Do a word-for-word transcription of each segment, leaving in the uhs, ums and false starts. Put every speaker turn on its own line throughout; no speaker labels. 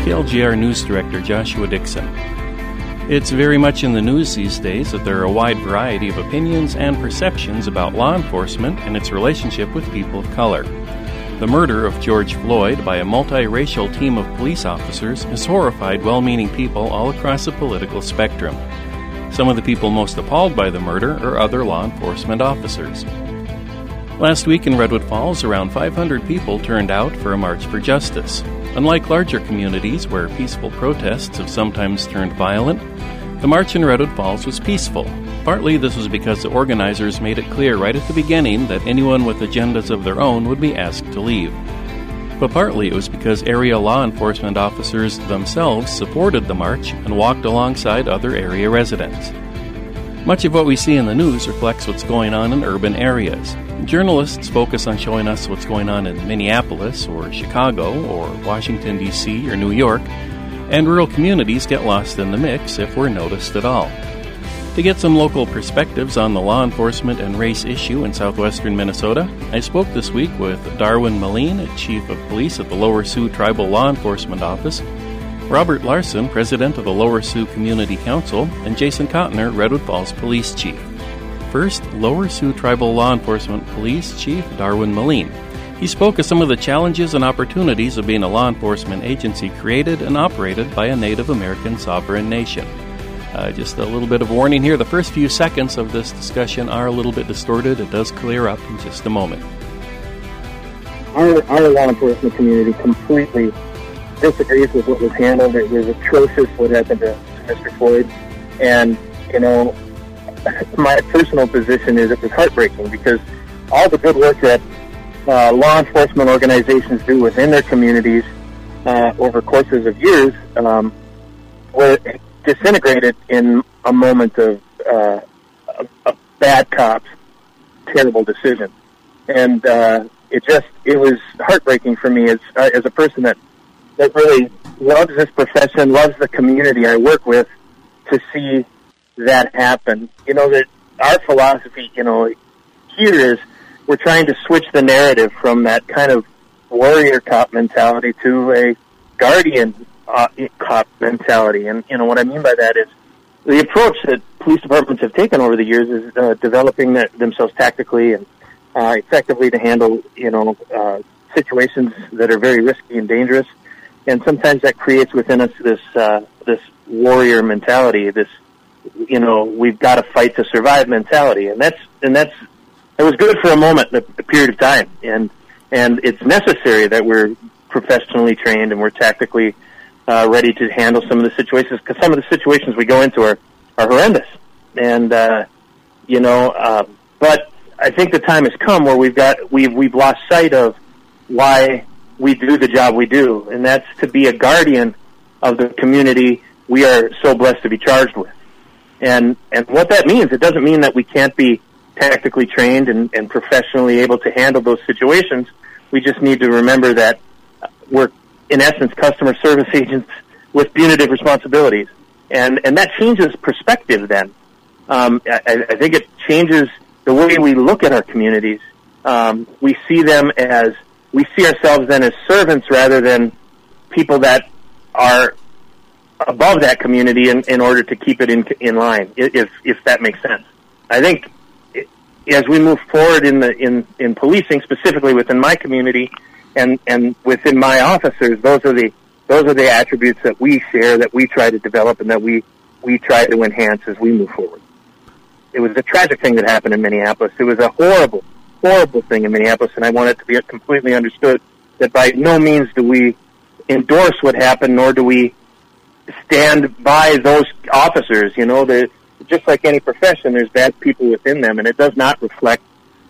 C L G R News Director Joshua Dixon. It's very much in the news these days that there are a wide variety of opinions and perceptions about law enforcement and its relationship with people of color. The murder of George Floyd by a multiracial team of police officers has horrified well-meaning people all across the political spectrum. Some of the people most appalled by the murder are other law enforcement officers. Last week in Redwood Falls, around five hundred people turned out for a March for Justice. Unlike larger communities where peaceful protests have sometimes turned violent, the march in Redwood Falls was peaceful. Partly this was because the organizers made it clear right at the beginning that anyone with agendas of their own would be asked to leave. But partly it was because area law enforcement officers themselves supported the march and walked alongside other area residents. Much of what we see in the news reflects what's going on in urban areas. Journalists focus on showing us what's going on in Minneapolis or Chicago or Washington, D C or New York, and rural communities get lost in the mix if we're noticed at all. To get some local perspectives on the law enforcement and race issue in southwestern Minnesota, I spoke this week with Darwin Moline, Chief of Police at the Lower Sioux Tribal Law Enforcement Office, Robert Larson, President of the Lower Sioux Community Council, and Jason Cotner, Redwood Falls Police Chief. First, Lower Sioux Tribal Law Enforcement Police Chief Darwin Moline. He spoke of some of the challenges and opportunities of being a law enforcement agency created and operated by a Native American sovereign nation. Uh, just a little bit of warning here. The first few seconds of this discussion are a little bit distorted. It does clear up in just a moment.
Our, our law enforcement community completely disagrees with what was handled. It was atrocious what happened to Mister Floyd. And, you know, my personal position is it was heartbreaking because all the good work that uh, law enforcement organizations do within their communities uh, over courses of years um, were disintegrated in a moment of uh, a, a bad cop's terrible decision. And uh, it just, it was heartbreaking for me as, uh, as a person that, that really loves this profession, loves the community I work with, to see that happen. You know, that our philosophy, you know, here is we're trying to switch the narrative from that kind of warrior cop mentality to a guardian uh, cop mentality. And, you know, what I mean by that is the approach that police departments have taken over the years is uh, developing the, themselves tactically and uh, effectively to handle, you know, uh, situations that are very risky and dangerous. And sometimes that creates within us this uh, this warrior mentality, this, you know, we've got to fight to survive mentality, and that's and that's it was good for a moment, a, a period of time, and and it's necessary that we're professionally trained and we're tactically uh, ready to handle some of the situations, because some of the situations we go into are are horrendous, and uh, you know, uh, but I think the time has come where we've got we've we've lost sight of why we do the job we do, and that's to be a guardian of the community we are so blessed to be charged with. And and what that means, it doesn't mean that we can't be tactically trained and, and professionally able to handle those situations. We just need to remember that we're, in essence, customer service agents with punitive responsibilities. And and that changes perspective then. Um, I, I think it changes the way we look at our communities. Um, we see them as, we see ourselves then as servants rather than people that are above that community in, in order to keep it in in line, if if that makes sense. I think it, as we move forward in the in, in policing, specifically within my community and, and within my officers, those are the those are the attributes that we share, that we try to develop, and that we we try to enhance as we move forward. It was a tragic thing that happened in Minneapolis. It was a horrible, horrible thing in Minneapolis, and I want it to be completely understood that by no means do we endorse what happened, nor do we stand by those officers. You know, that just like any profession, there's bad people within them, and it does not reflect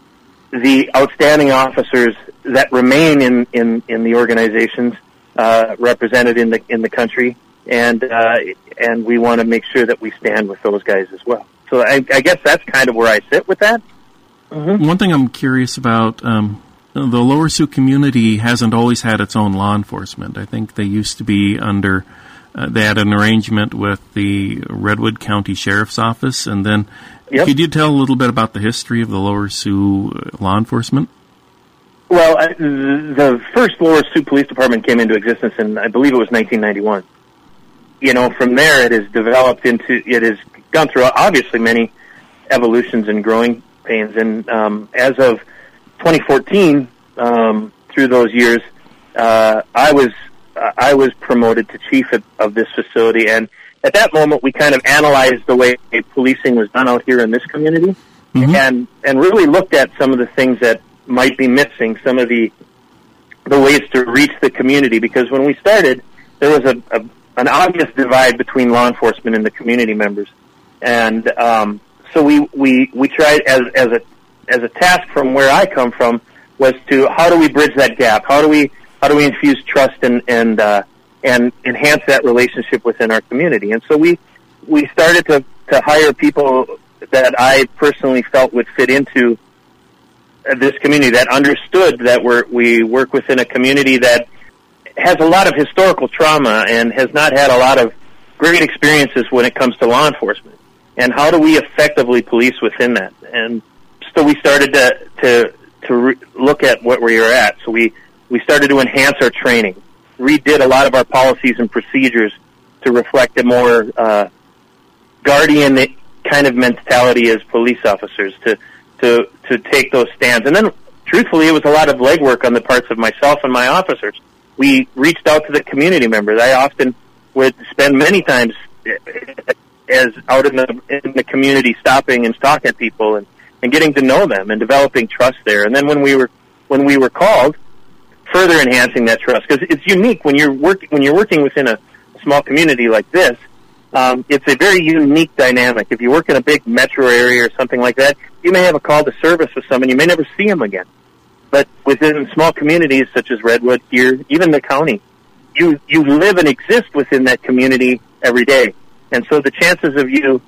the outstanding officers that remain in, in, in the organizations uh, represented in the in the country, and uh, and we want to make sure that we stand with those guys as well. So I, I guess that's kind of where I sit with that.
Mm-hmm. One thing I'm curious about, um, the Lower Sioux community hasn't always had its own law enforcement. I think they used to be under, uh, they had an arrangement with the Redwood County Sheriff's Office, and then
yep.
Could you tell a little bit about the history of the Lower Sioux law enforcement?
Well, I, the first Lower Sioux Police Department came into existence in, I believe it was nineteen ninety-one. You know, from there it has developed into, it has gone through obviously many evolutions and growing pains. And um, as of twenty fourteen, um, through those years, uh, I was uh, I was promoted to chief of, of this facility. And at that moment, we kind of analyzed the way policing was done out here in this community, mm-hmm. and and really looked at some of the things that might be missing, some of the the ways to reach the community. Because when we started, there was a, a an obvious divide between law enforcement and the community members, and um, so we, we we tried as as a as a task from where I come from was to how do we bridge that gap? How do we how do we infuse trust and and uh, and enhance that relationship within our community? And so we we started to to hire people that I personally felt would fit into this community, that understood that we're, we work within a community that has a lot of historical trauma and has not had a lot of great experiences when it comes to law enforcement. And how do we effectively police within that? And so we started to to, to re- look at what we were at. So we, we started to enhance our training, redid a lot of our policies and procedures to reflect a more uh, guardian kind of mentality as police officers, to, to, to take those stands. And then, truthfully, it was a lot of legwork on the parts of myself and my officers. We reached out to the community members. I often would spend many times as out in the in the community, stopping and talking to people and, and getting to know them and developing trust there. And then when we were when we were called, further enhancing that trust, because it's unique when you're work when you're working within a small community like this. Um, it's a very unique dynamic. If you work in a big metro area or something like that, you may have a call to service with someone, you may never see them again. But within small communities such as Redwood here, even the county, you you live and exist within that community every day. And so the chances of you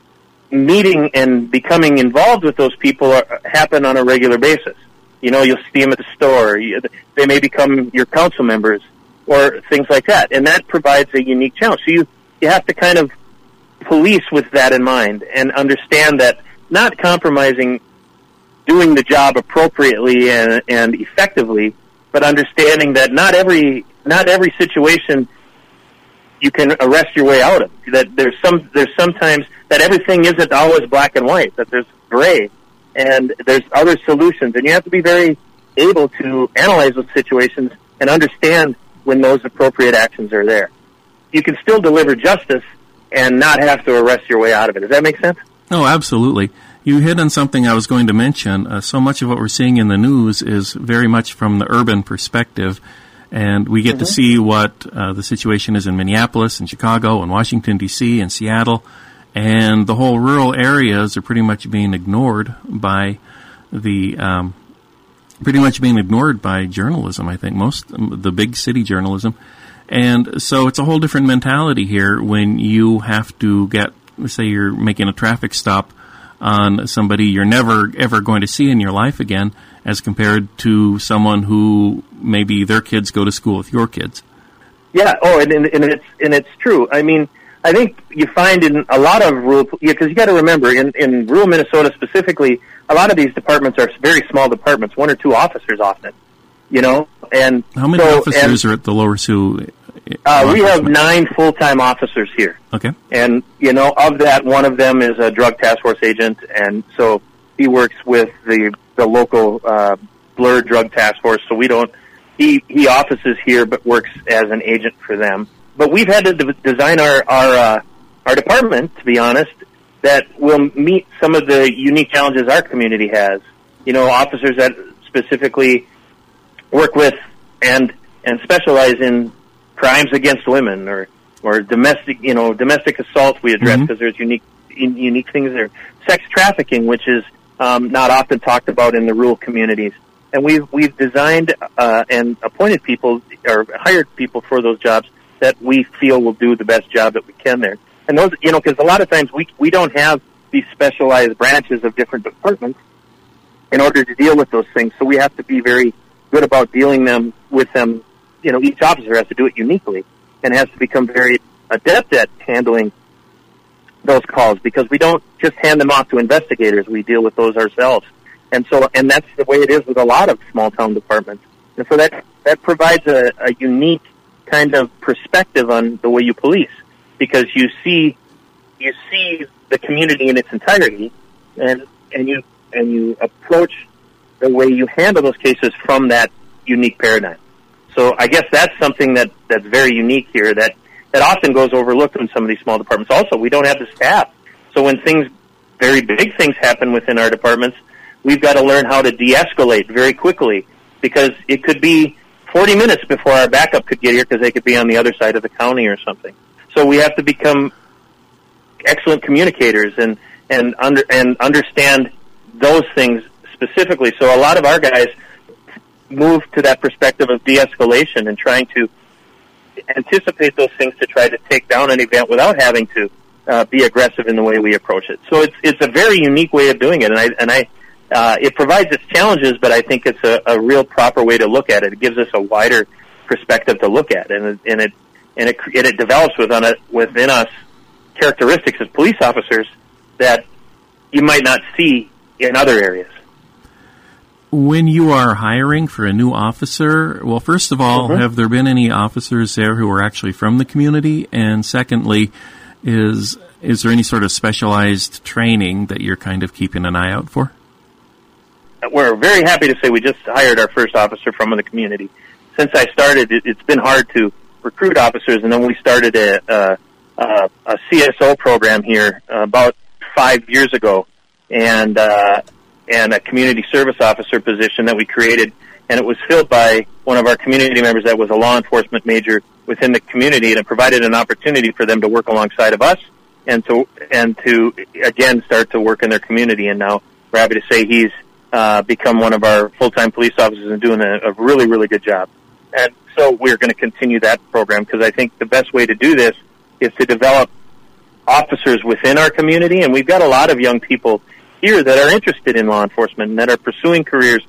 meeting and becoming involved with those people are, happen on a regular basis. You know, you'll see them at the store. You, they may become your council members or things like that. And that provides a unique challenge. So you, you have to kind of police with that in mind and understand that not compromising doing the job appropriately and, and effectively, but understanding that not every not every situation you can arrest your way out of. That there's some there's sometimes that everything isn't always black and white. That there's gray, and there's other solutions, and you have to be very able to analyze those situations and understand when those appropriate actions are there. You can still deliver justice and not have to arrest your way out of it. Does that make sense?
Oh, absolutely. You hit on something I was going to mention. Uh, so much of what we're seeing in the news is very much from the urban perspective, and we get mm-hmm. to see what uh, the situation is in Minneapolis and Chicago and Washington, D C and Seattle, and the whole rural areas are pretty much being ignored by the um, pretty much being ignored by journalism, I think, most the big city journalism. And so it's a whole different mentality here when you have to get, say you're making a traffic stop on somebody you're never, ever going to see in your life again, as compared to someone who maybe their kids go to school with your kids.
Yeah, oh, and, and, and it's and it's true. I mean, I think you find in a lot of rural, because you got to remember, in, in rural Minnesota specifically, a lot of these departments are very small departments, one or two officers often, you know. And
how many
so,
officers
and,
are at the Lower Sioux?
Uh, we have nine full-time officers here.
Okay.
And, you know, of that, one of them is a drug task force agent, and so he works with the the local uh, Blur Drug Task Force, so we don't, he, he offices here but works as an agent for them. But we've had to de- design our, our, uh, our department, to be honest, that will meet some of the unique challenges our community has. You know, officers that specifically work with and and specialize in crimes against women or, or domestic, you know, domestic assault we address because mm-hmm. there's unique unique things there. Sex trafficking, which is um, not often talked about in the rural communities. And we've, we've designed uh, and appointed people or hired people for those jobs that we feel will do the best job that we can there. And those, you know, because a lot of times we, we don't have these specialized branches of different departments in order to deal with those things. So we have to be very good about dealing them with them. You know, each officer has to do it uniquely and has to become very adept at handling those calls, because we don't just hand them off to investigators. We deal with those ourselves. And so, and that's the way it is with a lot of small town departments. And so that, that provides a, a unique kind of perspective on the way you police, because you see, you see the community in its entirety, and, and you, and you approach the way you handle those cases from that unique paradigm. So I guess that's something that, that's very unique here, that, that often goes overlooked in some of these small departments. Also, we don't have the staff. So when things, very big things happen within our departments, we've got to learn how to de-escalate very quickly, because it could be forty minutes before our backup could get here because they could be on the other side of the county or something. So we have to become excellent communicators and, and, under, and understand those things specifically. So a lot of our guys move to that perspective of de-escalation and trying to anticipate those things to try to take down an event without having to uh, be aggressive in the way we approach it. So it's it's a very unique way of doing it, and I and I uh, it provides its challenges, but I think it's a, a real proper way to look at it. It gives us a wider perspective to look at, and and it and it and it develops within it within us characteristics as police officers that you might not see in other areas.
When you are hiring for a new officer, well, first of all, mm-hmm. have there been any officers there who are actually from the community? And secondly, is is there any sort of specialized training that you're kind of keeping an eye out for?
We're very happy to say we just hired our first officer from the community. Since I started, it, it's been hard to recruit officers, and then we started a, a, a C S O program here about five years ago, and uh and a community service officer position that we created, and it was filled by one of our community members that was a law enforcement major within the community, and it provided an opportunity for them to work alongside of us and to and to again start to work in their community. And now we're happy to say he's uh, become one of our full-time police officers and doing a, a really, really good job. And so we're going to continue that program, because I think the best way to do this is to develop officers within our community, and we've got a lot of young people here that are interested in law enforcement and that are pursuing careers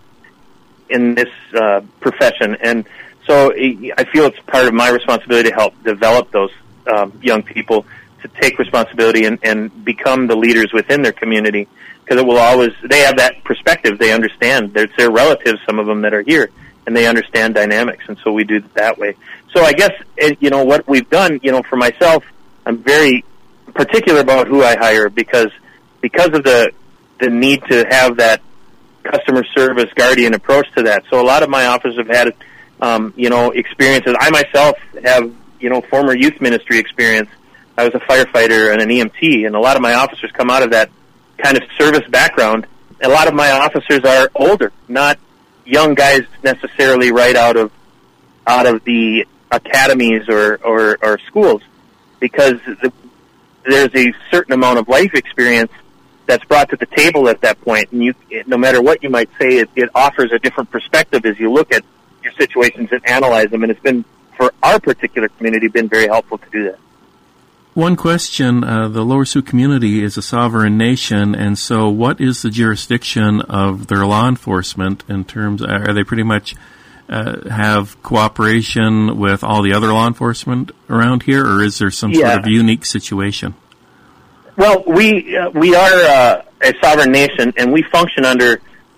in this uh, profession. And so I feel it's part of my responsibility to help develop those um, young people to take responsibility and, and become the leaders within their community, because it will always, they have that perspective. They understand. There's their relatives, some of them that are here, and they understand dynamics, and so we do it that way. So I guess, you know, what we've done, you know, for myself, I'm very particular about who I hire, because because of the the need to have that customer service guardian approach to that. So a lot of my officers have had, um, you know, experiences. I myself have, you know, former youth ministry experience. I was a firefighter and an E M T, and a lot of my officers come out of that kind of service background. A lot of my officers are older, not young guys necessarily right out of out of the academies or, or, or schools, because the, there's a certain amount of life experience that's brought to the table at that point, and you, no matter what you might say, it, it offers a different perspective as you look at your situations and analyze them, and it's been, for our particular community, been very helpful to do that.
One question, uh, the Lower Sioux community is a sovereign nation, and so what is the jurisdiction of their law enforcement in terms, are they pretty much uh, have cooperation with all the other law enforcement around here, or is there some
yeah.
sort of unique situation?
Well, we uh, we are uh, a sovereign nation, and we function under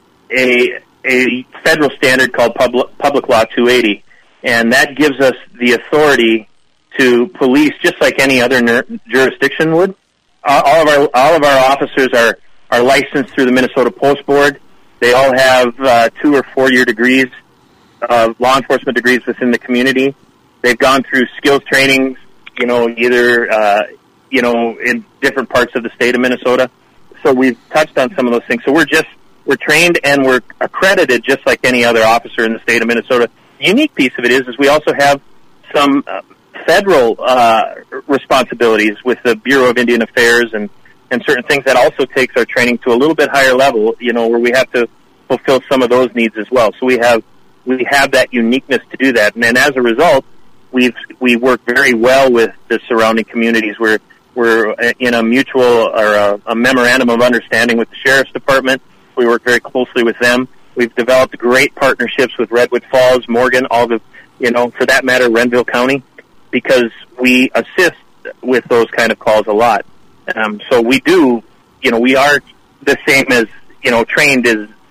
a a federal standard called Public, Public Law two eighty, and that gives us the authority to police just like any other ner- jurisdiction would. Uh, all of our all of our officers are are licensed through the Minnesota Post Board. They all have uh, two or four year degrees, uh, law enforcement degrees within the community. They've gone through skills trainings, you know, either. Uh, you know, in different parts of the state of Minnesota. So we've touched on some of those things. So we're just, we're trained and we're accredited just like any other officer in the state of Minnesota. The unique piece of it is, is we also have some uh, federal uh, responsibilities with the Bureau of Indian Affairs and, and certain things that also takes our training to a little bit higher level, you know, where we have to fulfill some of those needs as well. So we have, we have that uniqueness to do that. And then as a result, we've, we work very well with the surrounding communities. We're, We're in a mutual or a, a memorandum of understanding with the Sheriff's Department. We work very closely with them. We've developed great partnerships with Redwood Falls, Morgan, all the, you know, for that matter, Renville County, because we assist with those kind of calls a lot. Um, so we do, you know, we are the same as, you know, trained as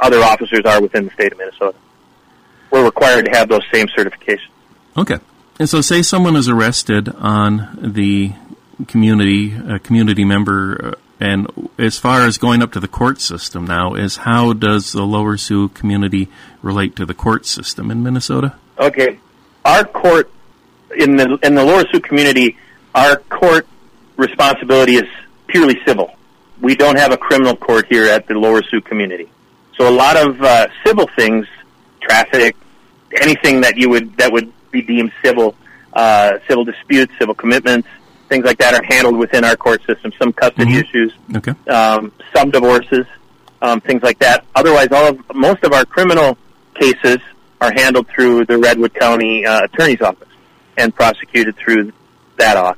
other officers are within the state of Minnesota. We're required to have those same certifications.
Okay. And so say someone is arrested on the community, a community member, uh, and as far as going up to the court system now, is how does the Lower Sioux community relate to the court system in Minnesota?
Okay. Our court, in the in the Lower Sioux community, our court responsibility is purely civil. We don't have a criminal court here at the Lower Sioux community. So a lot of uh, civil things, traffic, anything that you would that would be deemed civil, uh, civil disputes, civil commitments, things like that are handled within our court system. Some custody mm-hmm. issues,
okay.
um, some divorces, um, things like that. Otherwise, all of most of our criminal cases are handled through the Redwood County uh, Attorney's Office and prosecuted through that office.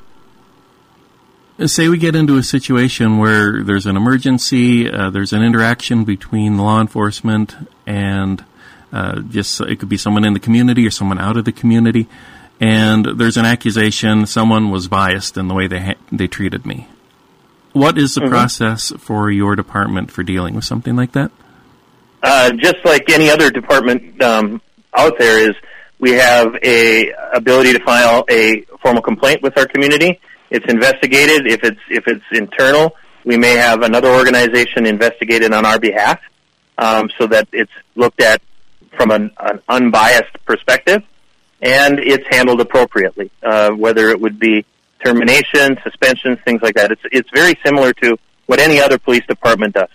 Say we get into a situation where there's an emergency, uh, there's an interaction between law enforcement and uh, just it could be someone in the community or someone out of the community, and there's an accusation someone was biased in the way they ha- they treated me. What is the mm-hmm. process for your department for dealing with something like that?
Uh, just like any other department um, out there, is we have a ability to file a formal complaint with our community. It's investigated. If it's if it's internal, we may have another organization investigate it on our behalf, um, so that it's looked at from an, an unbiased perspective, and it's handled appropriately. Uh, whether it would be termination, suspensions, things like that. It's it's very similar to what any other police department does.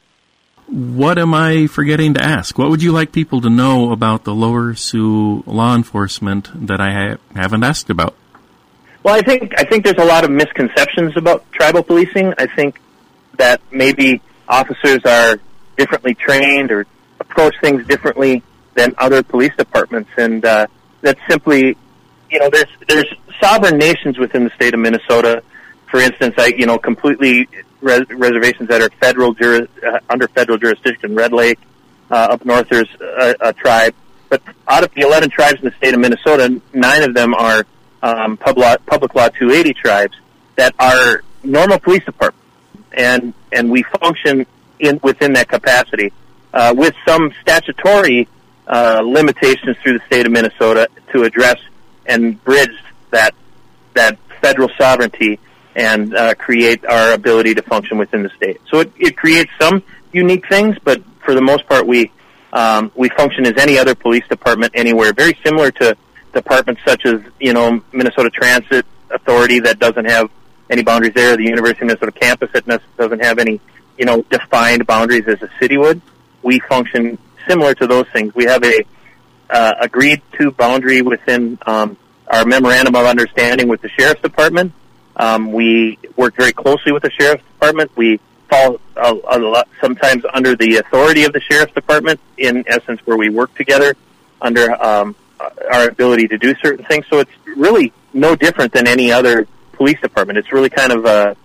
What am I forgetting to ask? What would you like people to know about the Lower Sioux law enforcement that I ha- haven't asked about?
Well, I think I think there's a lot of misconceptions about tribal policing. I think that maybe officers are differently trained or approach things differently than other police departments, and uh, that's simply, you know, there's there's sovereign nations within the state of Minnesota. For instance, I you know completely res- reservations that are federal juris, uh, under federal jurisdiction. Red Lake, uh, up north there's a, a tribe, but out of the eleven tribes in the state of Minnesota, nine of them are Um, public, public law two eighty tribes that are normal police departments, and and we function in within that capacity uh, with some statutory uh, limitations through the state of Minnesota to address and bridge that that federal sovereignty and uh, create our ability to function within the state. So it, it creates some unique things, but for the most part, we um, we function as any other police department anywhere, very similar to departments such as, you know, Minnesota Transit Authority that doesn't have any boundaries there, the University of Minnesota campus that doesn't have any, you know, defined boundaries as a city would. We function similar to those things. We have a uh, agreed to boundary within um, our memorandum of understanding with the Sheriff's Department. Um, we work very closely with the Sheriff's Department. We fall a, a lot, sometimes under the authority of the Sheriff's Department, in essence, where we work together under um our ability to do certain things. So it's really no different than any other police department. It's really kind of a,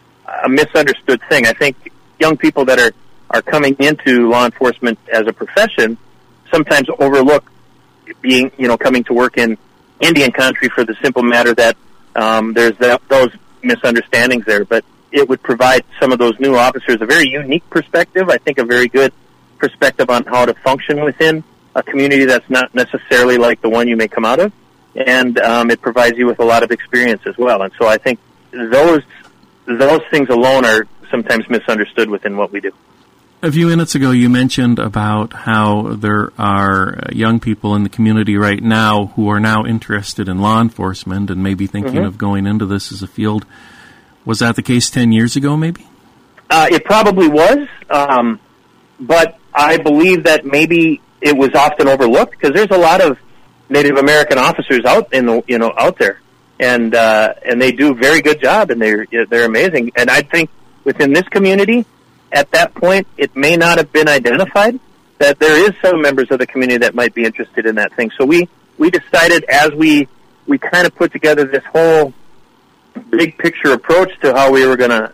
a misunderstood thing. I think young people that are, are coming into law enforcement as a profession sometimes overlook being, you know, coming to work in Indian country for the simple matter that um, there's that, those misunderstandings there. But it would provide some of those new officers a very unique perspective, I think a very good perspective on how to function within a community that's not necessarily like the one you may come out of, and um, it provides you with a lot of experience as well. And so I think those those things alone are sometimes misunderstood within what we do.
A few minutes ago you mentioned about how there are young people in the community right now who are now interested in law enforcement and maybe thinking mm-hmm. of going into this as a field. Was that the case ten years ago maybe?
Uh, it probably was, um, but I believe that maybe it was often overlooked because there's a lot of Native American officers out in the, you know, out there, and uh, and they do a very good job, and they're they're amazing. And I think within this community, at that point, it may not have been identified that there is some members of the community that might be interested in that thing. So we we decided as we we kind of put together this whole big picture approach to how we were going to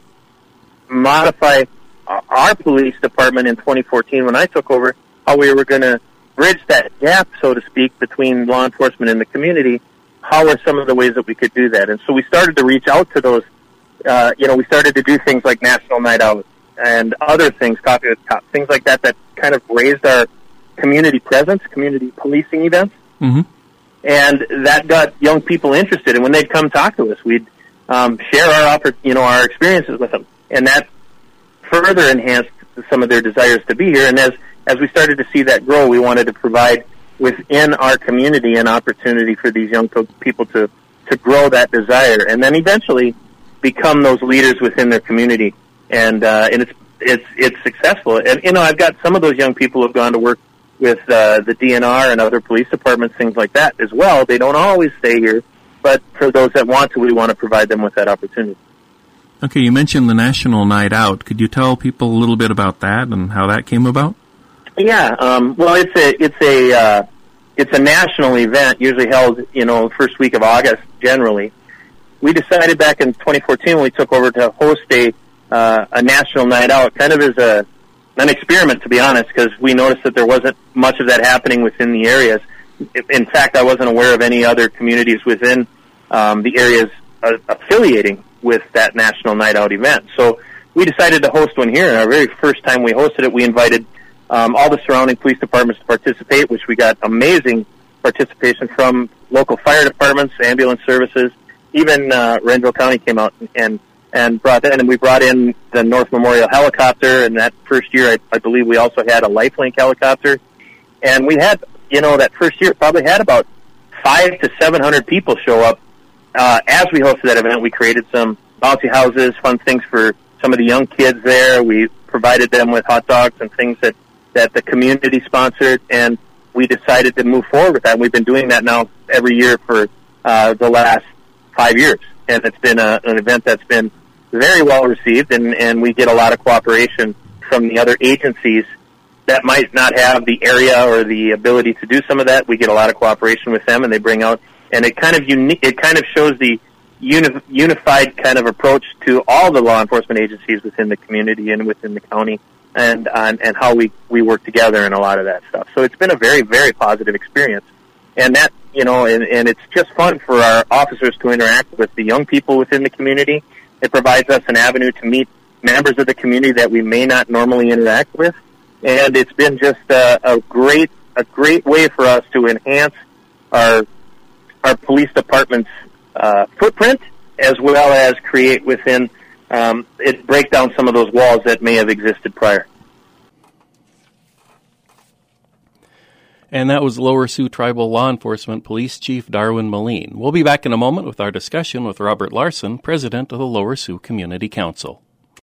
modify our police department in twenty fourteen when I took over, how we were going to bridge that gap, so to speak, between law enforcement and the community. How are some of the ways that we could do that? And so we started to reach out to those, uh, you know, we started to do things like National Night Out, and other things, Coffee with Cops, things like that, that kind of raised our community presence, community policing events.
Mm-hmm.
And that got young people interested. And when they'd come talk to us, we'd um, share our, you know, our experiences with them. And that further enhanced some of their desires to be here. And as, as we started to see that grow, we wanted to provide within our community an opportunity for these young people to, to grow that desire and then eventually become those leaders within their community. And, uh, and it's, it's, it's successful. And, you know, I've got some of those young people who have gone to work with, uh, the D N R and other police departments, things like that as well. They don't always stay here, but for those that want to, we want to provide them with that opportunity.
Okay, you mentioned the National Night Out. Could you tell people a little bit about that and how that came about?
Yeah, um, well, it's a it's a uh, it's a national event, usually held, you know, first week of August generally. We decided back in twenty fourteen when we took over to host a uh, a national night out, kind of as a an experiment, to be honest, because we noticed that there wasn't much of that happening within the areas. In fact, I wasn't aware of any other communities within um, the areas uh, affiliating with that national night out event. So we decided to host one here, and our very first time we hosted it, we invited um, all the surrounding police departments to participate, which we got amazing participation from local fire departments, ambulance services. Even uh, Renville County came out and and brought that in, and we brought in the North Memorial helicopter, and that first year I, I believe we also had a Lifelink helicopter. And we had, you know, that first year probably had about five to seven hundred people show up. Uh, as we hosted that event, we created some bouncy houses, fun things for some of the young kids there. We provided them with hot dogs and things that, that the community sponsored, and we decided to move forward with that. We've been doing that now every year for uh, the last five years, and it's been a, an event that's been very well received, and, and we get a lot of cooperation from the other agencies that might not have the area or the ability to do some of that. We get a lot of cooperation with them, and they bring out, and it kind of uni- it kind of shows the uni- unified kind of approach to all the law enforcement agencies within the community and within the county, and and, and how we, we work together in a lot of that stuff. So it's been a very, very positive experience. And that, you know, and, and it's just fun for our officers to interact with the young people within the community. It provides us an avenue to meet members of the community that we may not normally interact with. And it's been just a, a great, a great way for us to enhance our, our police department's, uh, footprint, as well as create within, um, it break down some of those walls that may have existed prior.
And that was Lower Sioux Tribal Law Enforcement Police Chief Darwin Moline. We'll be back in a moment with our discussion with Robert Larson, President of the Lower Sioux Community Council.